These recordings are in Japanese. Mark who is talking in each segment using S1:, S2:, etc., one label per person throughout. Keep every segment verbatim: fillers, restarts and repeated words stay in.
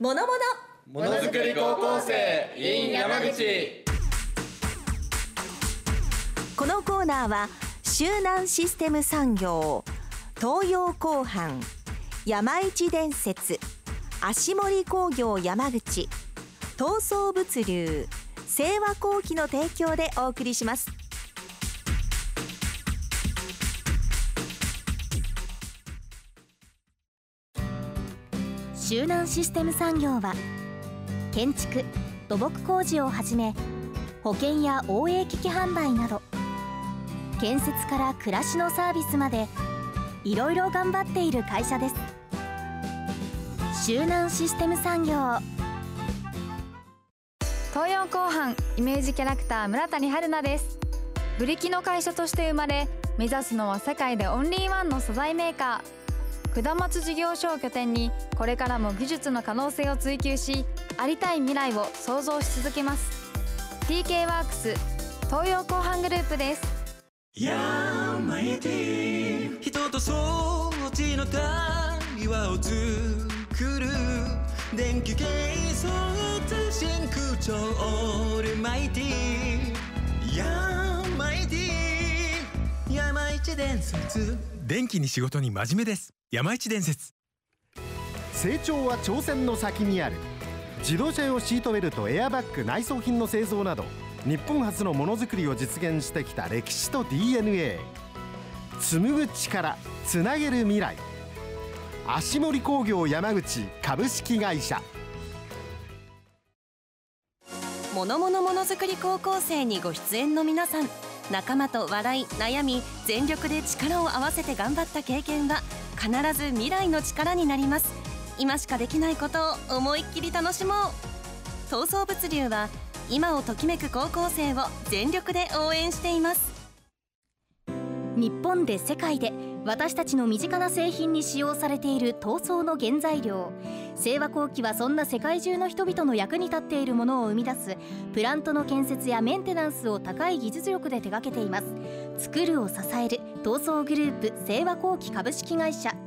S1: ものも
S2: のものづくり高校生 in 山口。
S1: このコーナーは周南システム産業、東洋工販、山一電鉄、足森工業山口、東総物流、清和工機の提供でお送りします。
S3: 周南システム産業は建築・土木工事をはじめ保険や応援機器販売など建設から暮らしのサービスまでいろいろ頑張っている会社です。周南システム産業。
S4: 東洋工販イメージキャラクター村谷春奈です。ブリキの会社として生まれ、目指すのは世界でオンリーワンの素材メーカー。下松事業所を拠点にこれからも技術の可能性を追求し、ありたい未来を創造し続けます。 ティーケー ワークス東洋工販グループです。
S5: ヤマイティ人と装置の対話を作る電気系装置真空調オールマイティヤマイティ山一電鉄。
S6: 電気に仕事に真面目です。山一電鉄。
S7: 成長は挑戦の先にある。自動車用シートベルト、エアバッグ、内装品の製造など日本初のものづくりを実現してきた歴史と ディーエヌエー。 紡ぐ力、つなげる未来。足森工業山口株式会社。
S1: ものものものづくり高校生にご出演の皆さん、仲間と笑い悩み全力で力を合わせて頑張った経験は必ず未来の力になります。今しかできないことを思いっきり楽しもう。東総物流は今をときめく高校生を全力で応援しています。
S3: 日本で世界で私たちの身近な製品に使用されている東総の原材料。清和工機はそんな世界中の人々の役に立っているものを生み出すプラントの建設やメンテナンスを高い技術力で手掛けています。作るを支える東総グループ清和工機株式会社。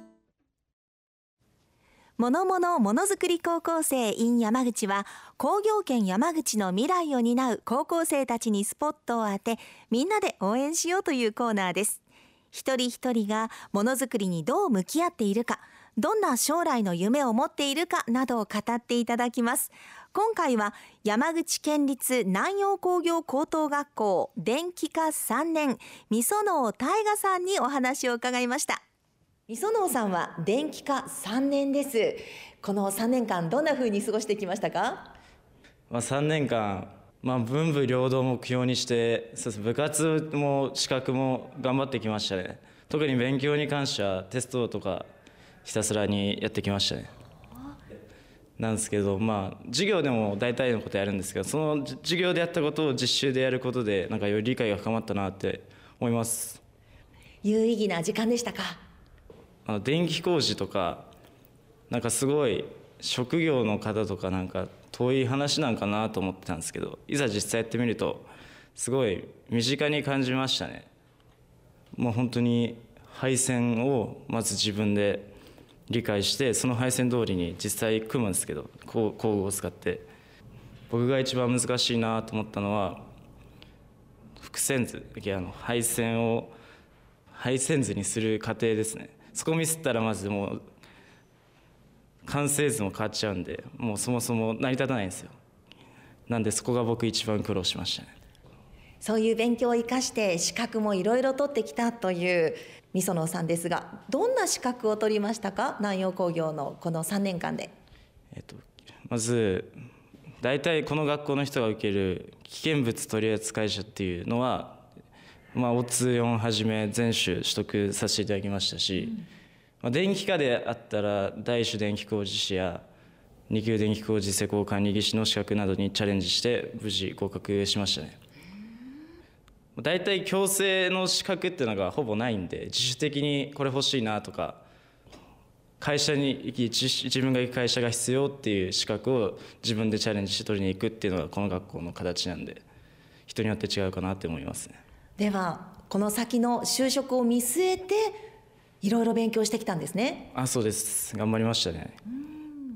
S1: ものものものづくり高校生 in 山口は工業圏山口の未来を担う高校生たちにスポットを当て、みんなで応援しようというコーナーです。一人一人がものづくりにどう向き合っているか、どんな将来の夢を持っているかなどを語っていただきます。今回は山口県立南陽工業高等学校電気科さんねん、御園尾大我さんにお話を伺いました。御園尾さんは電気科さんねんです。このさんねんかんどんな風に過ごしてきましたか？
S8: まあ、さんねんかん、まあ、文武両道を目標にして、そうです、部活も資格も頑張ってきましたね。特に勉強に関してはテストとかひたすらにやってきましたね。なんですけど、まあ授業でも大体のことやるんですけど、その授業でやったことを実習でやることでなんかより理解が深まったなって思います。
S1: 有意義な時間でしたか？
S8: あの電気工事とかなんかすごい職業の方とかなんか遠い話なんかなと思ってたんですけど、いざ実際やってみるとすごい身近に感じましたね。もう本当に配線をまず自分で理解して、その配線通りに実際組むんですけど、工具を使って。僕が一番難しいなと思ったのは複線図、あの配線を配線図にする過程ですね。そこミスったらまずもう完成図も変わっちゃうんで、もうそもそも成り立たないんですよ。なんでそこが僕一番苦労しましたね。
S1: そういう勉強を生かして資格もいろいろ取ってきたという御園尾さんですが、どんな資格を取りましたか？南陽工業のこのさんねんかんで。
S8: えっと、まず大体この学校の人が受ける危険物取扱者っていうのは、まあ、オーツーよん はじめ全種取得させていただきましたし、うん、まあ、電気科であったら大種電気工事士やに級電気工事施工管理技師の資格などにチャレンジして無事合格しましたね。大体強制の資格っていうのがほぼないんで、自主的にこれ欲しいなとか、会社に行き自分が行く会社が必要っていう資格を自分でチャレンジして取りに行くっていうのがこの学校の形なんで、人によって違うかなって思いますね。
S1: ではこの先の就職を見据えていろいろ勉強してきたんですね。
S8: あ、そうです。頑張りましたね。
S1: うん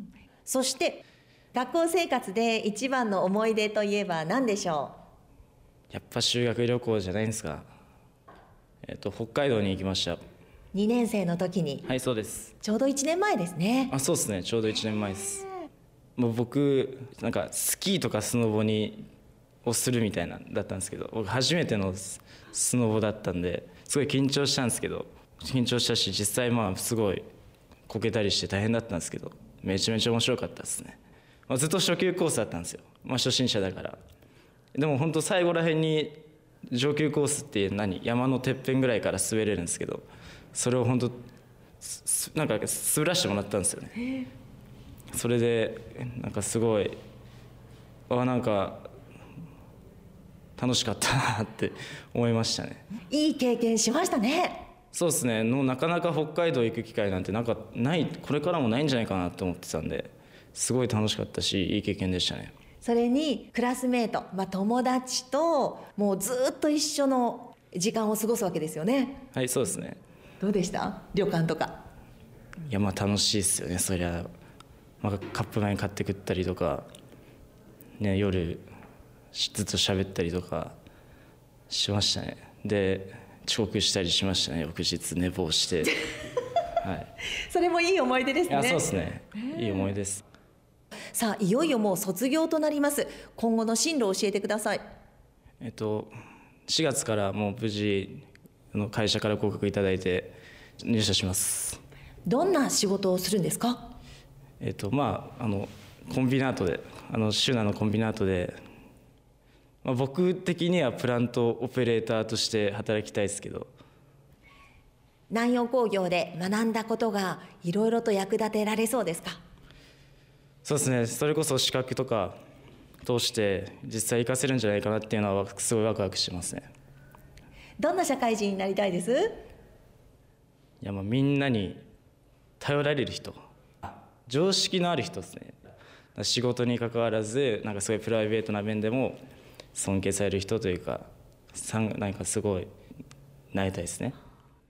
S1: そして学校生活で一番の思い出といえば何でしょ
S8: やっぱ修学旅行じゃないんですか。えっと北海道に行きました。
S1: う？にねん生の時に。
S8: はい、そうです。
S1: ちょうどいちねんまえですね。
S8: あ、そうですね、ちょうどいちねんまえです。もう僕なんかスキーとかスノボにをするみたいなだったんですけど、僕初めてのススノボだったんですごい緊張したんですけど、緊張したし実際まあすごいこけたりして大変だったんですけど、めちゃめちゃ面白かったですね。まあ、ずっと初級コースだったんですよ。まあ、初心者だから。でも本当最後らへんに上級コースって何山のてっぺんぐらいから滑れるんですけど、それを本当なんか滑らしてもらったんですよね。それでなんかすごいあなんか楽しかったなって思いましたね。
S1: いい経験しましたね。
S8: そうですね。のなかなか北海道行く機会なんてなんかないこれからもないんじゃないかなと思ってたんで、すごい楽しかったしいい経験でしたね。
S1: それにクラスメート、まあ、友達ともうずっと一緒の時間を過ごすわけですよね。
S8: はい、そうですね。
S1: どうでした？旅館とか。
S8: いやまあ楽しいですよね。そりゃ、まあ、カップ麺買って食ったりとか、ね、夜ずっと喋ったりとかしましたね。で遅刻したりしましたね。翌日寝坊して、はい、
S1: それもいい思い出ですね。
S8: いやそうですね、いい思い出です。
S1: さあいよいよもう卒業となります。今後の進路を教えてください。
S8: えっとしがつからもう無事の会社から合格いただいて入社します。
S1: どんな仕事をするんですか？
S8: えっとまああのコンビナートであのシュナのコンビナートで、まあ、僕的にはプラントオペレーターとして働きたいですけど、
S1: 南陽工業で学んだことがいろいろと役立てられそうですか？
S8: そうですね。それこそ資格とか通して実際活かせるんじゃないかなっていうのはすごいワクワクしてますね。
S1: どんな社会人になりたいです？
S8: いやまあみんなに頼られる人、常識のある人ですね。仕事に関わらずなんかすごいプライベートな面でも尊敬される人というか、なんかすごいなりたいですね。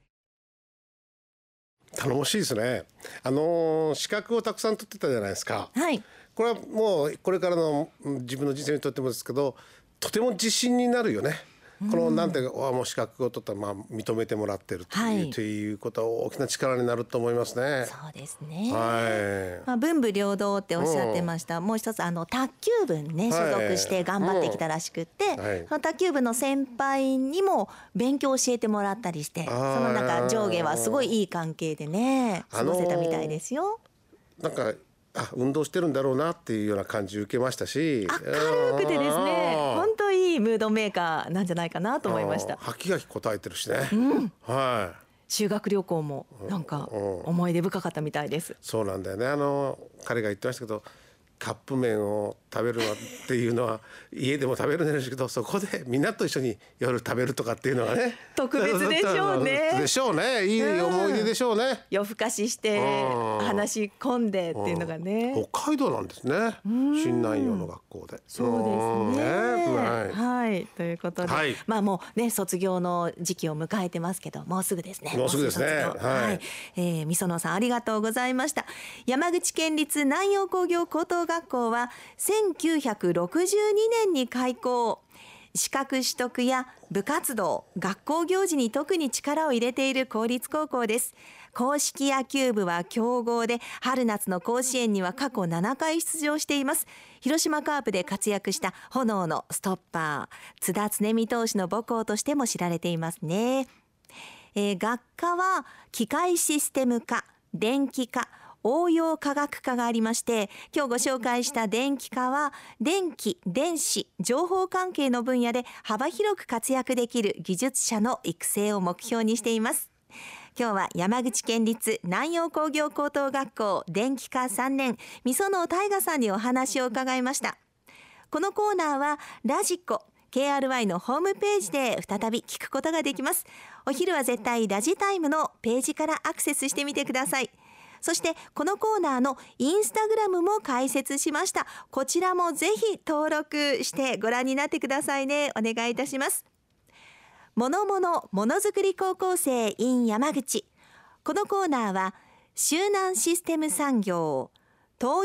S9: 頼もしいですね。あのー、資格をたくさん取ってたじゃないですか。
S1: はい。
S9: これはもうこれからの自分の人生にとってもですけど、とても自信になるよね。このなんていうか、もう資格を取ったらまあ認めてもらってるという、はい、ということは大きな力になると思いますね。
S1: そうですね。
S9: はい。
S1: まあ文武両道っておっしゃってました。うん、もう一つあの卓球部にね所属して頑張ってきたらしくって、はい、その卓球部の先輩にも勉強を教えてもらったりして、その中上下はすごいいい関係でね過ごせたみたいですよ。
S9: なんかあ運動してるんだろうなっていうような感じを受けましたし、
S1: 明るくてですね本当いいムードメーカーなんじゃないかなと思いました。
S9: はきがき答えてるしね、うん、はい。
S1: 修学旅行もなんか思い出深かったみたいです。
S9: そうなんだよね。あの彼が言ってましたけど、カップ麺を食べるのっていうのは家でも食べるんですけど、そこでみんなと一緒に夜食べるとかっていうのはね
S1: 特別でしょうね。
S9: でしょうね。いい思い出でしょうね、うん、
S1: 夜更かしして話し込んでっていうのがね、
S9: うん、北海道なんですね。新南陽の学校で。
S1: そうですね、
S9: はい、
S1: はい、ということで、はい、まあもうね卒業の時期を迎えてますけど、もうすぐですね。
S9: もうすぐですね。はい、
S1: はい、えー、みそのさんありがとうございました。山口県立南陽工業高等学校はせんきゅうひゃくろくじゅうにねんに開校。資格取得や部活動、学校行事に特に力を入れている公立高校です。硬式野球部は強豪で、春夏の甲子園には過去ななかい出場しています。広島カープで活躍した炎のストッパー、津田常美投手の母校としても知られていますね。えー、学科は機械システム科、電気科、応用科学科がありまして、今日ご紹介した電気科は電気、電子、情報関係の分野で幅広く活躍できる技術者の育成を目標にしています。今日は山口県立南陽工業高等学校電気科さんねんみその大河さんにお話を伺いました。このコーナーはラジコ ケーアールワイ のホームページで再び聞くことができます。お昼は絶対ラジタイムのページからアクセスしてみてください。そしてこのコーナーのインスタグラムも開設しました。こちらもぜひ登録してご覧になってくださいね。お願いいたします。ものものものづくり高校生 in 山口。このコーナーは周南システム産業、東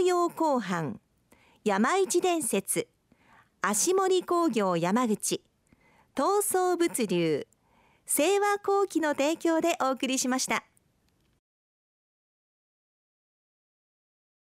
S1: 陽鋼板、山一電鉄、足森工業山口、東総物流、清和工機の提供でお送りしました。